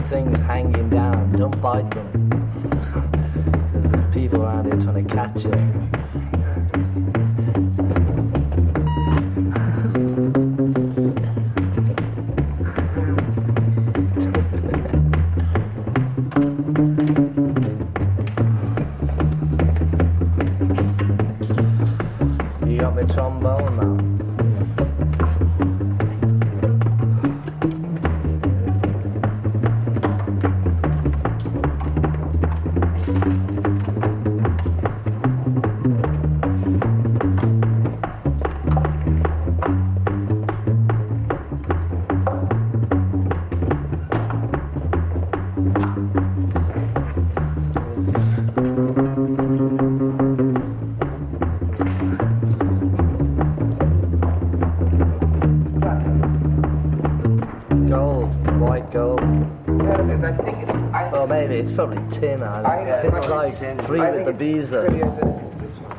things hanging down. Don't bite them. There's people around here trying to catch you. You got my trombone now. Gold, white gold. Yeah, it is. I think it's. Well, maybe it's probably tin. It's like tin. Three with the Beezer. Prettier than this one.